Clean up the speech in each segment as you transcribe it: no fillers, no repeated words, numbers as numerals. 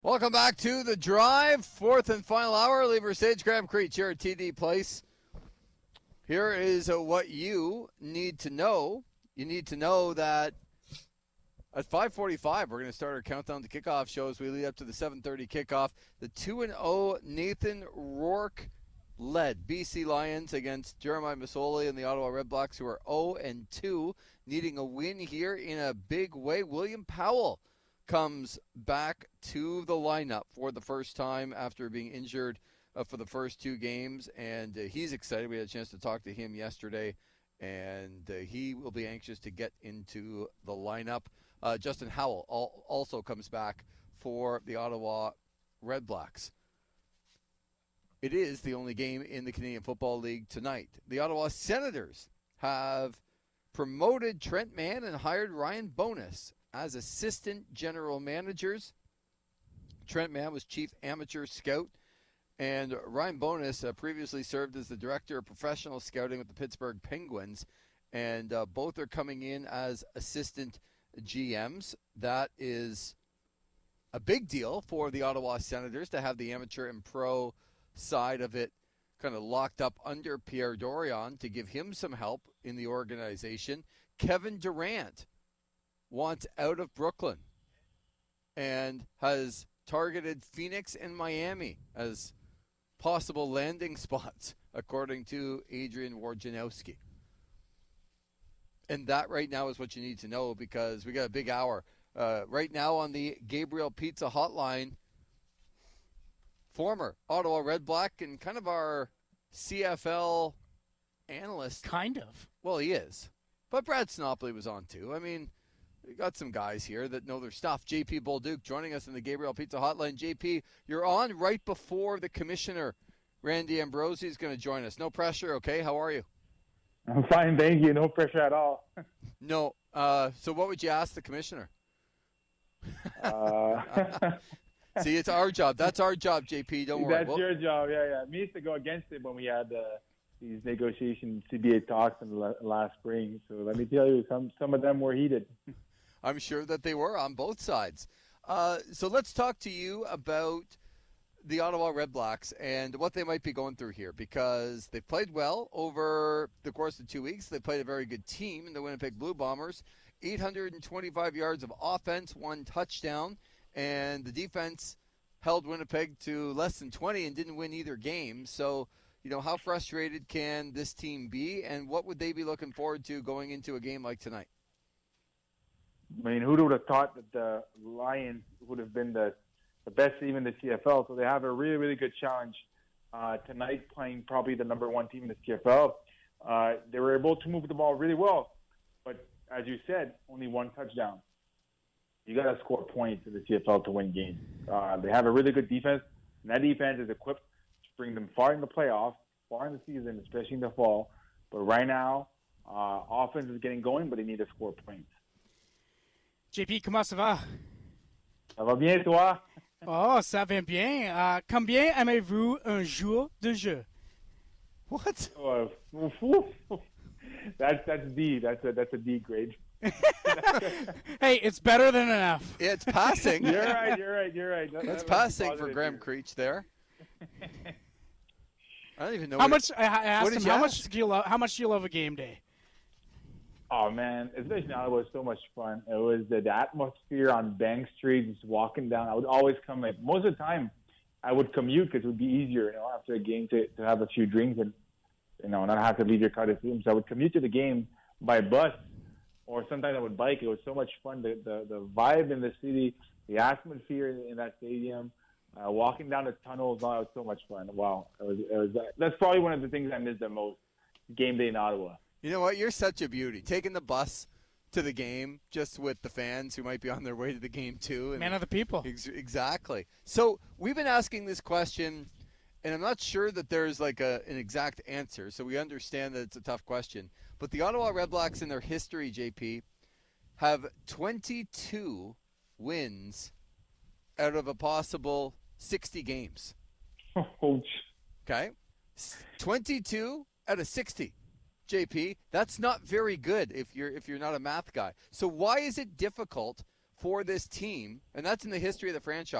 Welcome back to The Drive, fourth and final hour. Lever Sage, Graham Creech here at TD Place. Here is what you need to know. You need to know that at 5:45, we're going to start our countdown to kickoff show as we lead up to the 7:30 kickoff. The 2-0 Nathan Rourke led BC Lions against Jeremiah Masoli and the Ottawa Redblacks, who are 0-2, needing a win here in a big way. William Powell comes back to the lineup for the first time after being injured for the first two games, and he's excited. We had a chance to talk to him yesterday, and he will be anxious to get into the lineup. Justin Howell also comes back for the Ottawa Redblacks. It is the only game in the Canadian Football League tonight. The Ottawa Senators have promoted Trent Mann and hired Ryan Bowness as assistant general managers. Trent Mann was chief amateur scout, and Ryan Bowness previously served as the director of professional scouting with the Pittsburgh Penguins, and both are coming in as assistant GMs. That is a big deal for the Ottawa Senators to have the amateur and pro side of it kind of locked up under Pierre Dorion to give him some help in the organization. Kevin Durant wants out of Brooklyn and has targeted Phoenix and Miami as possible landing spots, according to Adrian Wojnarowski. And that right now is what you need to know, because we got a big hour. Right now on the Gabriel Pizza hotline, former Ottawa Redblack and kind of our CFL analyst. Kind of. Well, he is. But Brad Snopley was on too. I mean, we got some guys here that know their stuff. JP Bolduc joining us in the Gabriel Pizza hotline. JP, you're on right before the commissioner, Randy Ambrosie, is going to join us. No pressure, okay? How are you? I'm fine, thank you. No pressure at all. No. So what would you ask the commissioner? See, it's our job. That's our job, JP. Don't worry. That's your job, yeah. Me used to go against it when we had these negotiation CBA talks in the last spring. So let me tell you, some of them were heated. I'm sure that they were on both sides. So let's talk to you about the Ottawa Redblacks and what they might be going through here, because they played well over the course of 2 weeks. They played a very good team in the Winnipeg Blue Bombers. 825 yards of offense, 1 touchdown, and the defense held Winnipeg to less than 20 and didn't win either game. So, how frustrated can this team be, and what would they be looking forward to going into a game like tonight? I mean, who would have thought that the Lions would have been the best team in the CFL? So they have a really, really good challenge tonight, playing probably the number one team in the CFL. They were able to move the ball really well, but as you said, only 1 touchdown. You got to score points in the CFL to win games. They have a really good defense, and that defense is equipped to bring them far in the playoffs, far in the season, especially in the fall. But right now, offense is getting going, but they need to score points. JP, comment ça va? Ça va bien, toi? Oh, ça va bien. Combien aimez-vous un jour de jeu? What? That's D. That's a D grade. Hey, it's better than enough. Yeah, it's passing. You're right. That's passing for Graham Creech there. I don't even know. I asked him, how much do you love a game day? Oh, man, especially now, it was so much fun. It was the atmosphere on Bank Street, just walking down. I would always come, most of the time, I would commute because it would be easier, after a game to have a few drinks and, not have to leave your car to see them. So I would commute to the game by bus, or sometimes I would bike. It was so much fun. The vibe in the city, the atmosphere in that stadium, walking down the tunnels, it was so much fun. Wow. That's probably one of the things I miss the most, game day in Ottawa. You know what? You're such a beauty. Taking the bus to the game just with the fans who might be on their way to the game too. And man of the people. Exactly. So we've been asking this question, and I'm not sure that there's an exact answer, so we understand that it's a tough question. But the Ottawa Redblacks in their history, JP, have 22 wins out of a possible 60 games. Okay? 22 out of 60. JP, that's not very good if you're not a math guy. So why is it difficult for this team, and that's in the history of the franchise,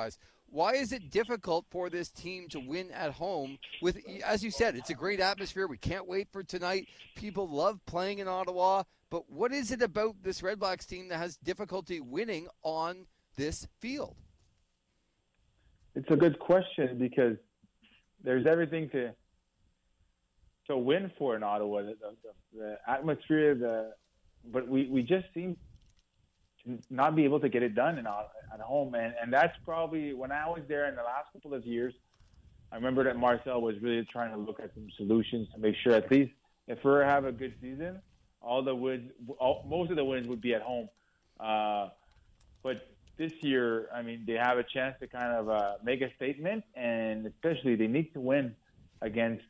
Why is it difficult for this team to win at home? With, as you said, it's a great atmosphere. We can't wait for tonight. People love playing in Ottawa. But what is it about this Red Blacks team that has difficulty winning on this field? It's a good question because there's everything to win for in Ottawa. The atmosphere, but we just seem to not be able to get it done at home. And that's probably, when I was there in the last couple of years, I remember that Marcel was really trying to look at some solutions to make sure at least if we have a good season, most of the wins would be at home. But this year, I mean, they have a chance to kind of make a statement, and especially they need to win against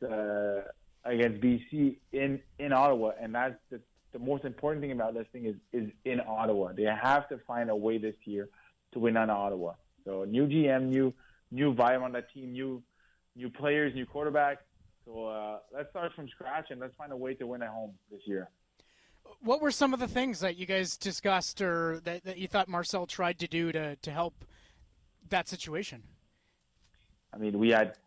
BC in Ottawa, and that's the most important thing about this thing is in Ottawa. They have to find a way this year to win on Ottawa. So new GM, new vibe on that team, new players, new quarterback. So let's start from scratch and let's find a way to win at home this year. What were some of the things that you guys discussed or that you thought Marcel tried to do to help that situation? I mean, we had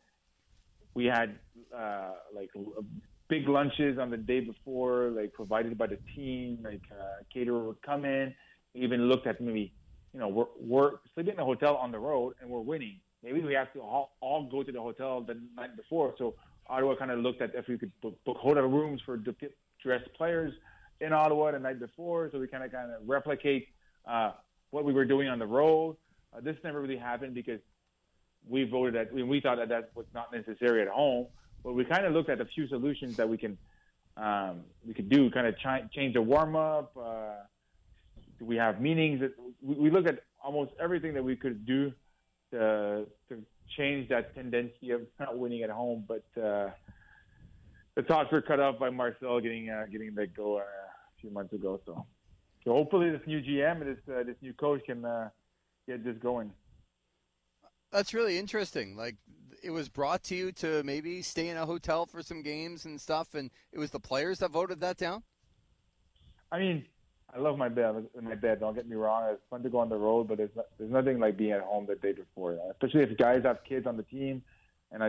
like big lunches on the day before, like provided by the team. Like caterer would come in, even looked at maybe, we're sleeping in a hotel on the road and we're winning. Maybe we have to all go to the hotel the night before. So Ottawa kind of looked at if we could book hotel rooms for dressed players in Ottawa the night before, so we kind of replicate what we were doing on the road. This never really happened because we thought that was not necessary at home. But we kind of looked at a few solutions that we could do, kind of change the warm up. We have meetings. We looked at almost everything that we could do to change that tendency of not winning at home. But the talks were cut off by Marcel getting let go a few months ago. So hopefully this new GM and this new coach can get this going. That's really interesting. Like, it was brought to you to maybe stay in a hotel for some games and stuff, and it was the players that voted that down? I mean, I love my bed. Don't get me wrong. It's fun to go on the road, but there's nothing like being at home the day before. Especially if guys have kids on the team, and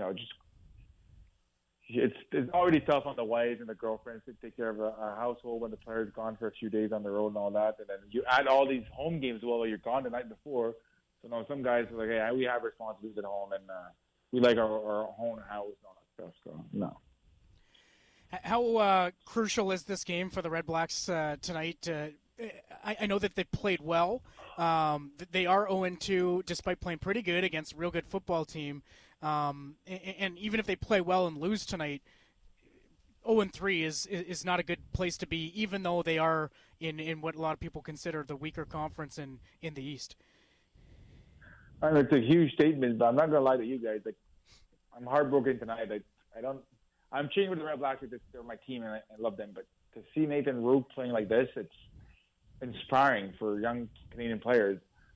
it's already tough on the wives and the girlfriends to take care of a household when the player's gone for a few days on the road and all that, and then you add all these home games while you're gone the night before. So now some guys are like, hey, we have responsibilities at home, and we like our own house and all that stuff. So, no. How crucial is this game for the Red Blacks tonight? I know that they played well. They are 0-2 despite playing pretty good against a real good football team. And even if they play well and lose tonight, 0-3 is not a good place to be, even though they are in what a lot of people consider the weaker conference in the East. I know it's a huge statement, but I'm not gonna lie to you guys. Like, I'm heartbroken tonight. I'm cheering for the Red Blacks because they're my team and I love them. But to see Nathan Rourke playing like this, it's inspiring for young Canadian players.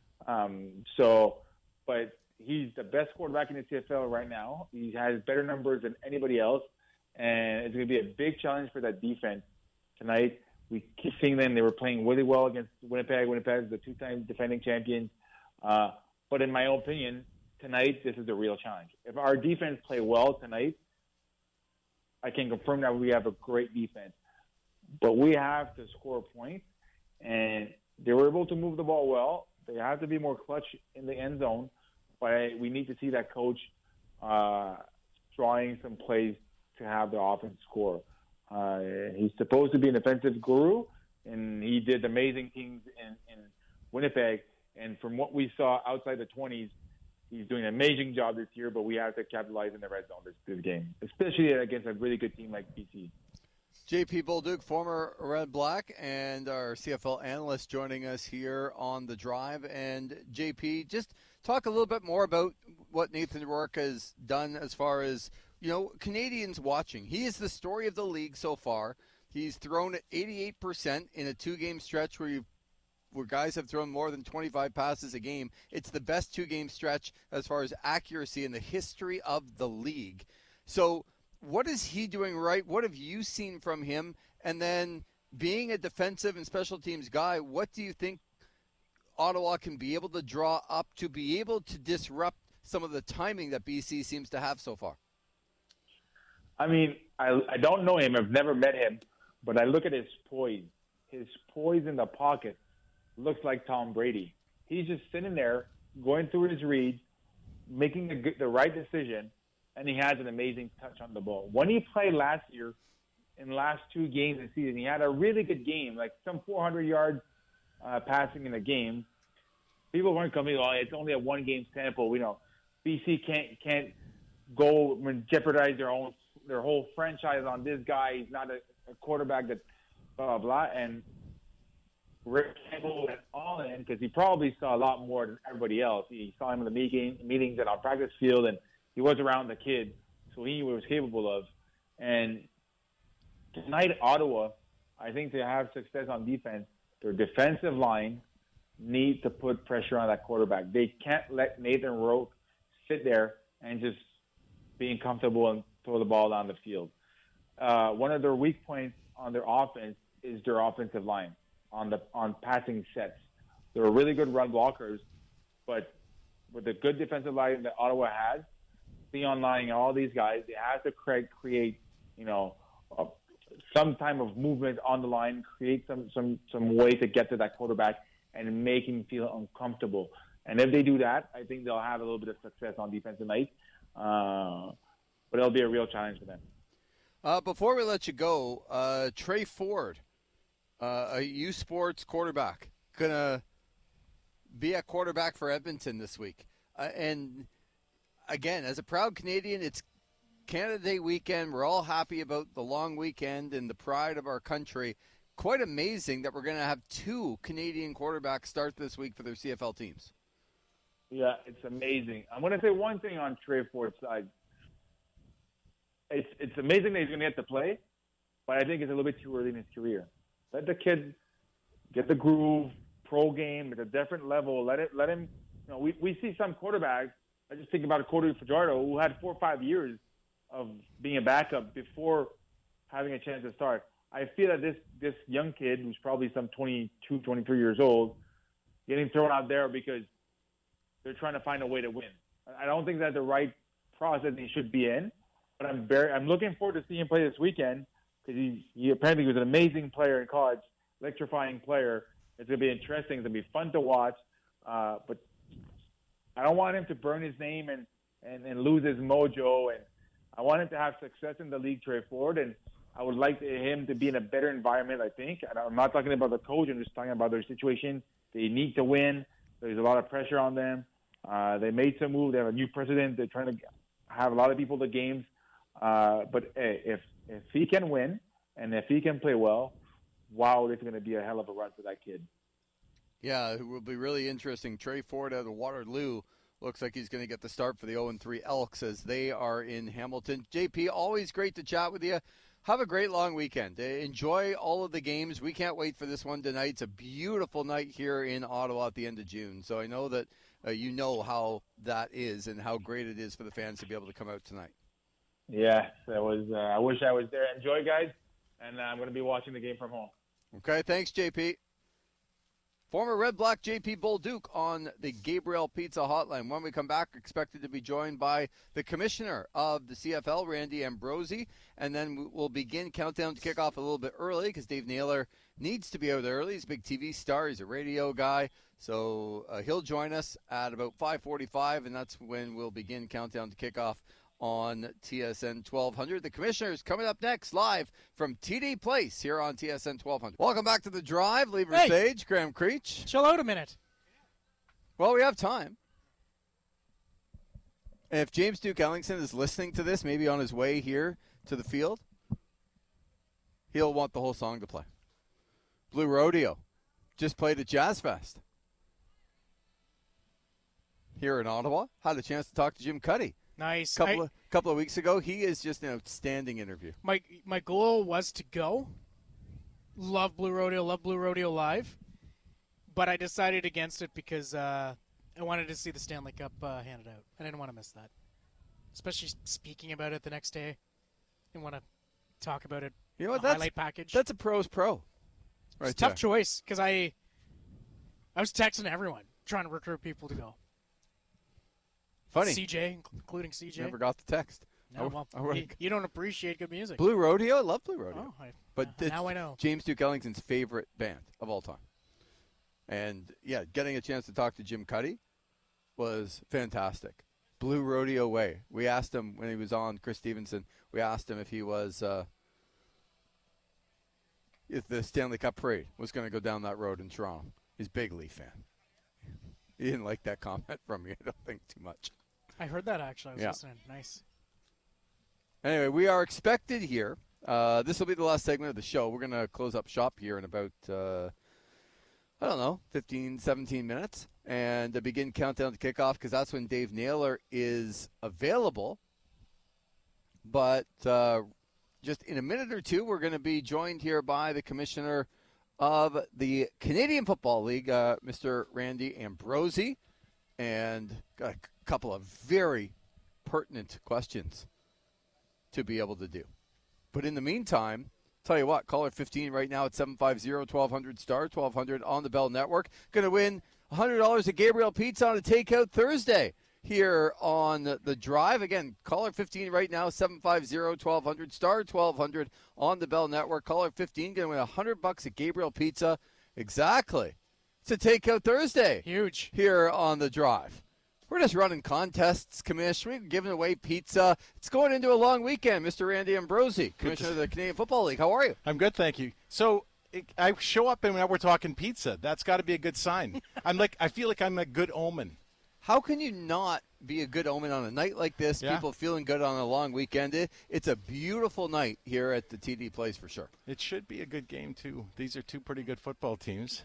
But he's the best quarterback in the CFL right now. He has better numbers than anybody else, and it's going to be a big challenge for that defense tonight. We keep seeing them. They were playing really well against Winnipeg. Winnipeg is the two-time defending champions. But in my opinion, tonight, this is the real challenge. If our defense play well tonight, I can confirm that we have a great defense. But we have to score points, and they were able to move the ball well. They have to be more clutch in the end zone, but we need to see that coach drawing some plays to have the offense score. He's supposed to be an offensive guru, and he did amazing things in Winnipeg. And from what we saw outside the 20s, he's doing an amazing job this year, but we have to capitalize in the red zone this game, especially against a really good team like BC. JP Bolduc, former Red Black, and our CFL analyst joining us here on The Drive. And JP, just talk a little bit more about what Nathan Rourke has done as far as, Canadians watching. He is the story of the league so far. He's thrown 88% in a two-game stretch where guys have thrown more than 25 passes a game. It's the best two-game stretch as far as accuracy in the history of the league. So what is he doing right? What have you seen from him? And then being a defensive and special teams guy, what do you think Ottawa can be able to draw up to be able to disrupt some of the timing that BC seems to have so far? I mean, I don't know him. I've never met him. But I look at his poise. His poise in the pocket looks like Tom Brady. He's just sitting there, going through his reads, making the right decision, and he has an amazing touch on the ball. When he played last year, in the last 2 games of the season, he had a really good game, like some 400 yards passing in a game. People weren't coming, oh, it's only a 1-game sample. We know BC can't go and jeopardize their whole franchise on this guy. He's not a quarterback that blah, blah, blah. And Rick Campbell went all in because he probably saw a lot more than everybody else. He saw him in the meetings and on practice field, and he was around the kid, so he knew what he was capable of. And tonight, Ottawa, I think to have success on defense, their defensive line needs to put pressure on that quarterback. They can't let Nathan Rourke sit there and just being comfortable and throw the ball down the field. One of their weak points on their offense is their offensive line on passing sets. They're really good run blockers, but with the good defensive line that Ottawa has, Leon Line and all these guys, they have to create, some type of movement on the line, create some way to get to that quarterback and make him feel uncomfortable. And if they do that, I think they'll have a little bit of success on defense tonight. But it'll be a real challenge for them. Before we let you go, Trey Ford, a U Sports quarterback, going to be at quarterback for Edmonton this week. And, again, as a proud Canadian, it's Canada Day weekend. We're all happy about the long weekend and the pride of our country. Quite amazing that we're going to have 2 Canadian quarterbacks start this week for their CFL teams. Yeah, it's amazing. I'm going to say one thing on Trey Ford's side. It's amazing that he's going to get to play, but I think it's a little bit too early in his career. Let the kid get the groove, pro game at a different level. Let him. We see some quarterbacks. I just think about Cody Fajardo, who had 4 or 5 years of being a backup before having a chance to start. I feel that this young kid, who's probably some 22, 23 years old, getting thrown out there because they're trying to find a way to win. I don't think that's the right process he should be in. But I'm looking forward to seeing him play this weekend because he apparently was an amazing player in college, electrifying player. It's going to be interesting. It's going to be fun to watch. But I don't want him to burn his name and lose his mojo. And I want him to have success in the league, Trey Ford. And I would like him to be in a better environment, I think. And I'm not talking about the coach. I'm just talking about their situation. They need to win. There's a lot of pressure on them. They made some moves. They have a new president. They're trying to have a lot of people to games. But hey, if he can win and if he can play well, wow, it's going to be a hell of a run for that kid. Yeah, it will be really interesting. Trey Ford out of Waterloo looks like he's going to get the start for the 0-3 Elks as they are in Hamilton. JP, always great to chat with you. Have a great long weekend. Enjoy all of the games. We can't wait for this one tonight. It's a beautiful night here in Ottawa at the end of June. So I know that you know how that is and how great it is for the fans to be able to come out tonight. Yeah, that was. I wish I was there. Enjoy, guys, and I'm going to be watching the game from home. Okay, thanks, JP. Former Red Black JP Bolduc on the Gabriel Pizza Hotline. When we come back, expected to be joined by the commissioner of the CFL, Randy Ambrosie, and then we'll begin countdown to kickoff a little bit early because Dave Naylor needs to be out early. He's a big TV star. He's a radio guy, so he'll join us at about 5:45, and that's when we'll begin countdown to kickoff on TSN 1200. The commissioner is coming up next live from TD Place here on TSN 1200. Welcome back to The Drive. Lever Sage, Graham Creech. Chill out a minute. Well, we have time. And if James Duke Ellingson is listening to this, maybe on his way here to the field, he'll want the whole song to play. Blue Rodeo just played at Jazz Fest here in Ottawa. Had a chance to talk to Jim Cuddy. Nice. Couple of weeks ago. He is just an outstanding interview. My goal was to go. Love Blue Rodeo Live. But I decided against it because I wanted to see the Stanley Cup handed out. I didn't want to miss that. Especially speaking about it the next day. Didn't want to talk about it. You know what? Highlight package. That's a pro's pro. It's a tough choice because I I was texting everyone, trying to recruit people to go. Funny. CJ, including CJ. Never got the text. No, well, you don't appreciate good music. Blue Rodeo? I love Blue Rodeo. Oh, but now I know. James Duke Ellington's favorite band of all time. And, yeah, getting a chance to talk to Jim Cuddy was fantastic. Blue Rodeo Way. We asked him when he was on, Chris Stevenson, we asked him if he was if the Stanley Cup Parade was going to go down that road in Toronto. He's a big Leaf fan. He didn't like that comment from me, I don't think, too much. I heard that, actually. I was listening. Nice. Anyway, we are expected here. This will be the last segment of the show. We're going to close up shop here in about, 15, 17 minutes. And begin countdown to kickoff because that's when Dave Naylor is available. But just in a minute or two, we're going to be joined here by the commissioner of the Canadian Football League, Mr. Randy Ambrosie, and got a couple of very pertinent questions to be able to do. But in the meantime, tell you what, caller 15 right now at 750-1200 star 1200 on the Bell Network. Going to win $100 at Gabriel Pizza on a takeout Thursday here on the Drive. Again, caller 15 right now, 750-1200 star 1200 on the Bell Network. Caller 15 going to win $100 at Gabriel Pizza. Exactly. It's a takeout Thursday. Huge. Here on the Drive. We're just running contests, Commish. We're giving away pizza. It's going into a long weekend, Mr. Randy Ambrosie, Commissioner of the Canadian Football League. How are you? I'm good, thank you. So I show up and now we're talking pizza. That's got to be a good sign. I feel like I'm a good omen. How can you not be a good omen on a night like this? Yeah. People feeling good on a long weekend. It's a beautiful night here at the TD Place for sure. It should be a good game, too. These are two pretty good football teams.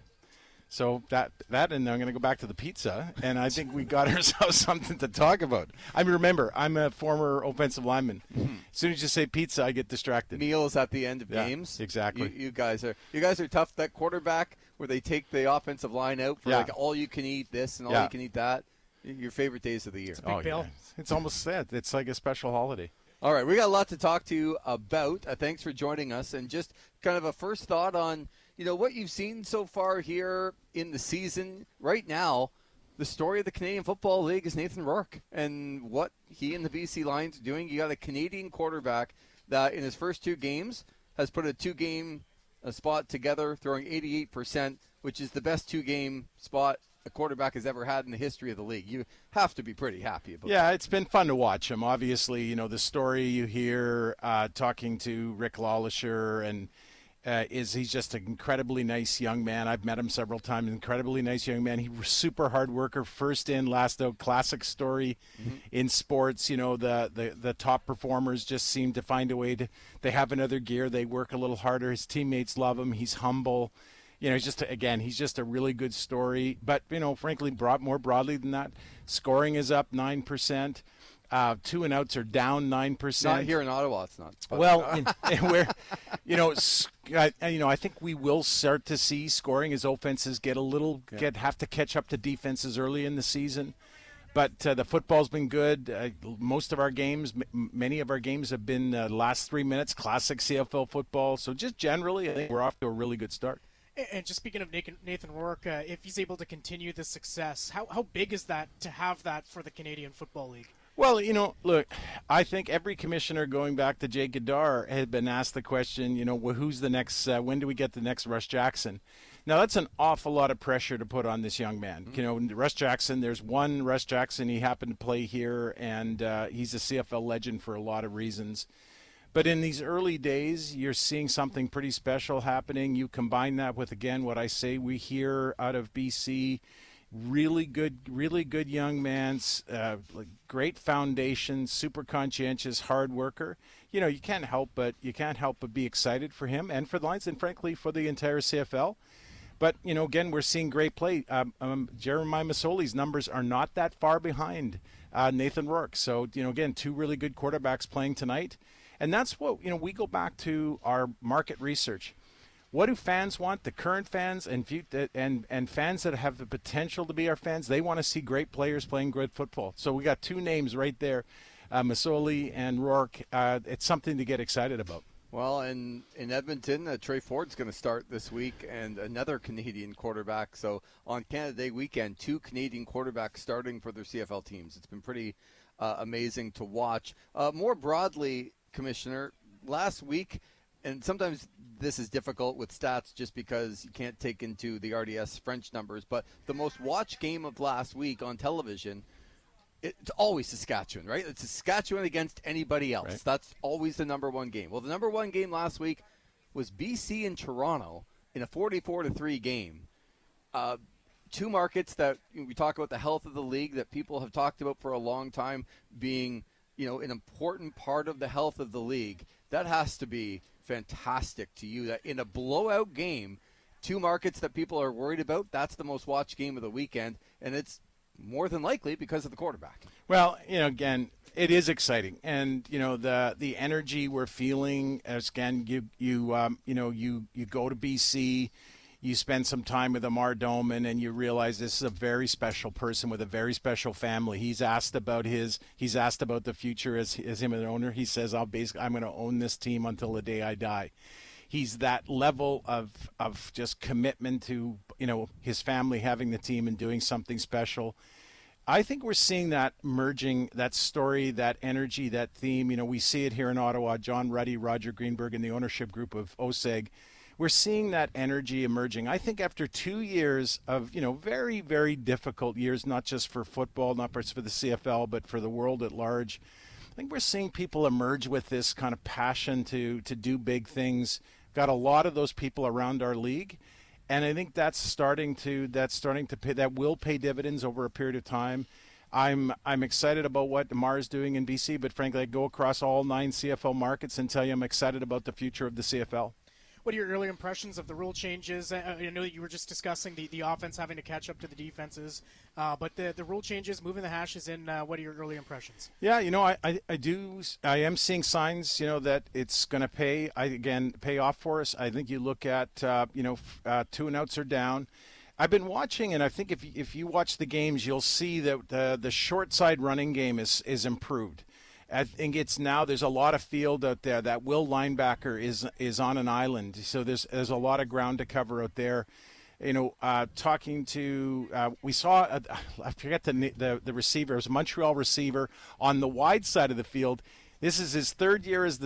So that, and I'm going to go back to the pizza, and I think we got ourselves something to talk about. I mean, remember, I'm a former offensive lineman. Mm-hmm. As soon as you say pizza, I get distracted. Meals at the end of games. Exactly. You guys are tough. That quarterback where they take the offensive line out for like all you can eat this and all you can eat that. Your favorite days of the year. It's a big bill. Yeah. It's almost sad. It's like a special holiday. All right, we got a lot to talk to you about. Thanks for joining us. And just kind of a first thought on, what you've seen so far here in the season. Right now, the story of the Canadian Football League is Nathan Rourke and what he and the BC Lions are doing. You got a Canadian quarterback that in his first two games has put a two-game spot together, throwing 88%, which is the best two-game spot a quarterback has ever had in the history of the league. You have to be pretty happy about that. Yeah, it's been fun to watch him. Obviously, the story you hear talking to Rick Lawlisher and he's just an incredibly nice young man. I've met him several times. Incredibly nice young man. He was super hard worker, first in, last out. Classic story in sports. The top performers just seem to find a way to. They have another gear. They work a little harder. His teammates love him. He's humble. He's just a really good story. But frankly, more broadly than that, scoring is up 9%. 2 and outs are down 9%. Not here in Ottawa, it's not. Well, I think we will start to see scoring as offenses have to catch up to defenses early in the season. But the football's been good. Most of our games, many of our games have been last 3 minutes, classic CFL football. So just generally, I think we're off to a really good start. And just speaking of Nathan Rourke, if he's able to continue this success, how big is that to have that for the Canadian Football League? Well, look, I think every commissioner going back to Jay Goddard had been asked the question, who's the next, when do we get the next Russ Jackson? Now, that's an awful lot of pressure to put on this young man. Russ Jackson, there's one Russ Jackson. He happened to play here, and he's a CFL legend for a lot of reasons. But in these early days, you're seeing something pretty special happening. You combine that with, again, what I say we hear out of BC, really good young man, great foundation, super conscientious, hard worker. You can't help but be excited for him and for the Lions and, frankly, for the entire CFL. But, again, we're seeing great play. Jeremiah Masoli's numbers are not that far behind Nathan Rourke. So, again, two really good quarterbacks playing tonight. And that's what, we go back to our market research. What do fans want? The current fans and fans that have the potential to be our fans, they want to see great players playing good football. So we got two names right there, Masoli and Rourke. It's something to get excited about. Well, in Edmonton, Trey Ford's going to start this week, and another Canadian quarterback. So on Canada Day weekend, 2 Canadian quarterbacks starting for their CFL teams. It's been pretty amazing to watch. More broadly, Commissioner, last week, and sometimes this is difficult with stats just because you can't take into the RDS French numbers, but the most watched game of last week on television, it's always Saskatchewan, right? It's Saskatchewan against anybody else. Right. That's always the number one game. Well, the number one game last week was BC and Toronto in a 44-3 game. 2 markets that we talk about the health of the league that people have talked about for a long time being, an important part of the health of the league. That has to be fantastic to you that in a blowout game, 2 markets that people are worried about, that's the most watched game of the weekend, and it's more than likely because of the quarterback. Well, again, it is exciting, and the energy we're feeling. As again, you go to BC, you spend some time with Amar Doman, and you realize this is a very special person with a very special family. He's asked about the future as him as an owner. He says, I'm going to own this team until the day I die. He's that level of just commitment to, his family having the team and doing something special. I think we're seeing that merging, that story, that energy, that theme. We see it here in Ottawa. John Ruddy, Roger Greenberg, and the ownership group of OSEG. We're seeing that energy emerging. I think after 2 years of, very, very difficult years, not just for football, not just for the CFL, but for the world at large, I think we're seeing people emerge with this kind of passion to do big things. Got a lot of those people around our league, and I think that will pay dividends over a period of time. I'm excited about what Amar is doing in BC, but frankly, I go across all 9 CFL markets and tell you I'm excited about the future of the CFL. What are your early impressions of the rule changes? I know that you were just discussing the offense having to catch up to the defenses, but the rule changes, moving the hashes in, what are your early impressions? Yeah, I am seeing signs, that it's going to pay off for us. I think you look at, 2 and outs are down. I've been watching, and I think if you watch the games, you'll see that the short side running game is improved. I think there's a lot of field out there. That Will linebacker is on an island, so there's a lot of ground to cover out there. Talking to we saw I forget the receiver. It was a Montreal receiver on the wide side of the field. This is his 3rd year as the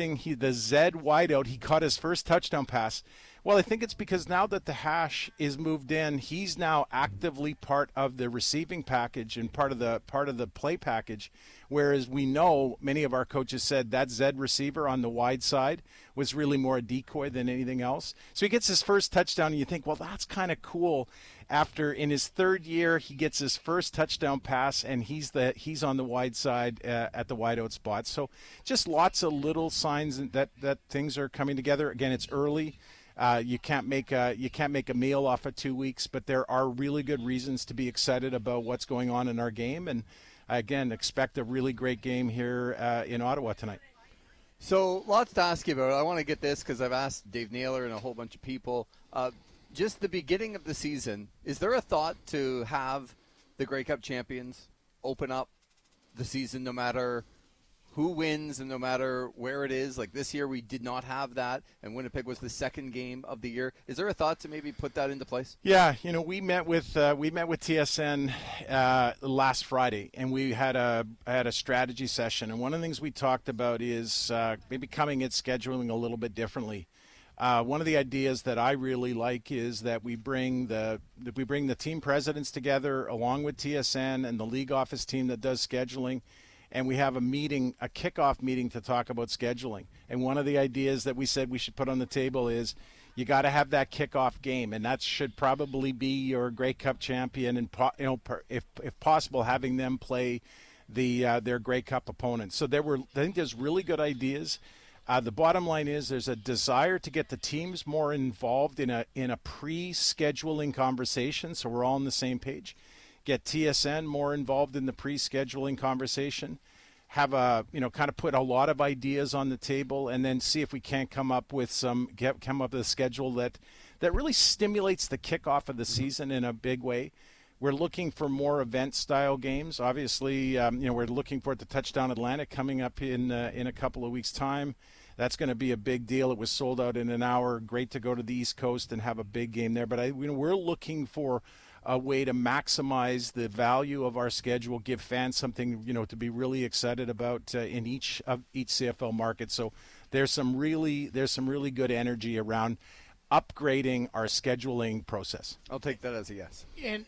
Zed wideout. He caught his first touchdown pass. Well, I think it's because now that the hash is moved in, he's now actively part of the receiving package and part of the play package. Whereas we know many of our coaches said that Zed receiver on the wide side was really more a decoy than anything else. So he gets his first touchdown, and you think, well, that's kind of cool. After in his 3rd year, he gets his first touchdown pass, and he's on the wide side at the wideout spot. So just lots of little signs that things are coming together. Again, it's early. You can't make a meal off of 2 weeks, but there are really good reasons to be excited about what's going on in our game, and again, expect a really great game here in Ottawa tonight. So lots to ask you about. I want to get this because I've asked Dave Naylor and a whole bunch of people. Just the beginning of the season, is there a thought to have the Grey Cup champions open up the season no matter who wins and no matter where it is? Like this year we did not have that, and Winnipeg was the 2nd game of the year. Is there a thought to maybe put that into place? Yeah, we met with TSN last Friday, and we had a strategy session, and one of the things we talked about is maybe coming at scheduling a little bit differently. One of the ideas that I really like is that we bring the team presidents together along with TSN and the league office team that does scheduling, and we have a kickoff meeting to talk about scheduling. And one of the ideas that we said we should put on the table is you got to have that kickoff game, and that should probably be your Grey Cup champion, and if possible, having them play their Grey Cup opponents. So I think there's really good ideas. The bottom line is there's a desire to get the teams more involved in a pre-scheduling conversation, so we're all on the same page. Get TSN more involved in the pre-scheduling conversation. Have kind of put a lot of ideas on the table, and then see if we can't come up with a schedule that really stimulates the kickoff of the season in a big way. We're looking for more event-style games. Obviously, we're looking for the Touchdown Atlantic coming up in a couple of weeks' time. That's going to be a big deal. It was sold out in an hour. Great to go to the East Coast and have a big game there. But we're looking for a way to maximize the value of our schedule, give fans something to be really excited about in each CFL market. So there's some really good energy around upgrading our scheduling process. I'll take that as a yes. And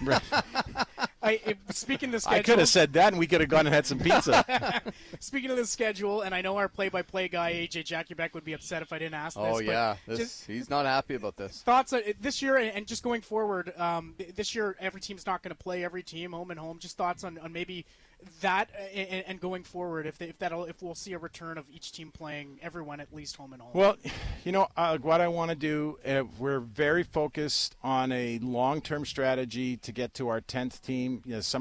speaking of the schedule, I could have said that, and we could have gone and had some pizza. Speaking of the schedule, and I know our play-by-play guy AJ Jackiebeck would be upset if I didn't ask this. Oh yeah, he's not happy about this. Thoughts on this year and just going forward? This year, every team's not going to play every team home and home. Just thoughts on maybe that and going forward, if we'll see a return of each team playing everyone at least home and home. Well, what I want to do, we're very focused on a long-term strategy to get to our 10th team.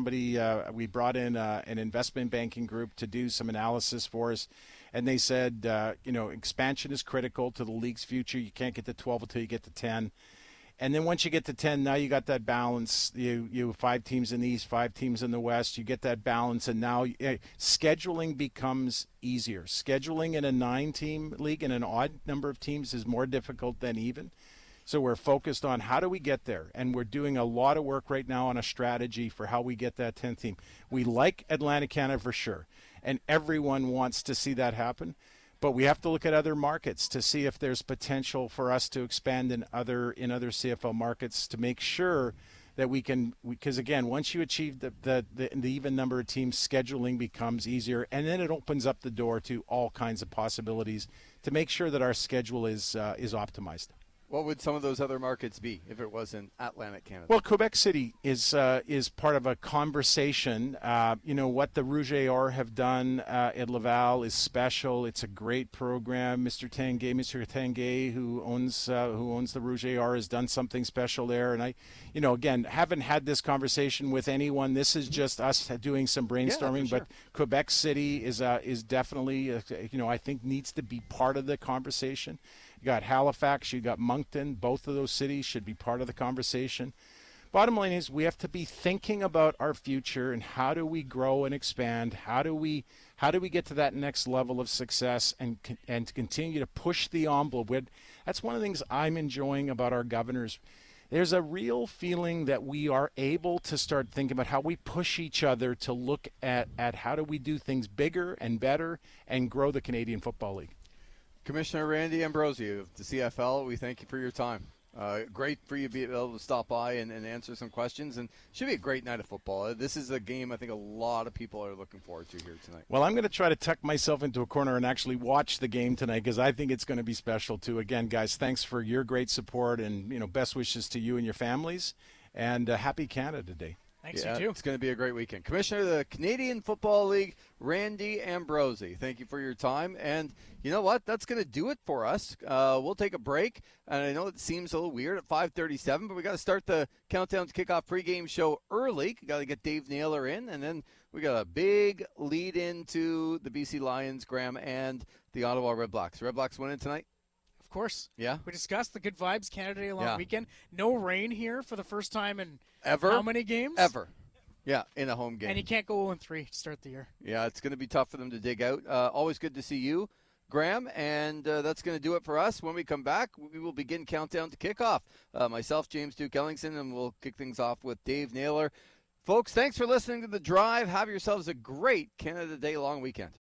We brought in an investment banking group to do some analysis for us, and they said, expansion is critical to the league's future. You can't get to 12 until you get to 10. And then once you get to 10, now you got that balance. You have 5 teams in the East, 5 teams in the West. You get that balance, and now scheduling becomes easier. Scheduling in a 9-team league and an odd number of teams is more difficult than even. So we're focused on how do we get there, and we're doing a lot of work right now on a strategy for how we get that 10th team. We like Atlantic Canada for sure, and everyone wants to see that happen. But we have to look at other markets to see if there's potential for us to expand in other CFL markets to make sure that we can. Because again, once you achieve the even number of teams, scheduling becomes easier, and then it opens up the door to all kinds of possibilities to make sure that our schedule is optimized. What would some of those other markets be if it wasn't Atlantic Canada? Well, Quebec City is part of a conversation. What the Rouge et Or have done at Laval is special. It's a great program. Mr. Tanguay, who owns the Rouge et Or, has done something special there. And I, again, haven't had this conversation with anyone. This is just us doing some brainstorming. Sure. But Quebec City is definitely, I think needs to be part of the conversation. You got Halifax, you got Moncton. Both of those cities should be part of the conversation. Bottom line is we have to be thinking about our future and how do we grow and expand? How do we get to that next level of success and continue to push the envelope? That's one of the things I'm enjoying about our governors. There's a real feeling that we are able to start thinking about how we push each other to look at how do we do things bigger and better and grow the Canadian Football League. Commissioner Randy Ambrosie of the CFL, we thank you for your time. Great for you to be able to stop by and answer some questions, and should be a great night of football. This is a game I think a lot of people are looking forward to here tonight. Well, I'm going to try to tuck myself into a corner and actually watch the game tonight because I think it's going to be special too. Again, guys, thanks for your great support and best wishes to you and your families, and happy Canada Day. Thanks, you too. It's going to be a great weekend. Commissioner of the Canadian Football League, Randy Ambrosie, thank you for your time. And you know what? That's going to do it for us. We'll take a break. And I know it seems a little weird at 5:37, but we got to start the Countdown to Kickoff pregame show early. Got to get Dave Naylor in. And then we got a big lead into the BC Lions, Graham, and the Ottawa Red Blacks. Red Blacks winning tonight? Of course. Yeah. We discussed the good vibes, Canada Day long weekend. No rain here for the first time in ever. How many games? Ever. Yeah, in a home game. And you can't go 0-3 to start the year. Yeah, it's going to be tough for them to dig out. Always good to see you, Graham, and that's going to do it for us. When we come back, we will begin Countdown to Kickoff. Myself, James Duke Ellingson, and we'll kick things off with Dave Naylor. Folks, thanks for listening to The Drive. Have yourselves a great Canada Day long weekend.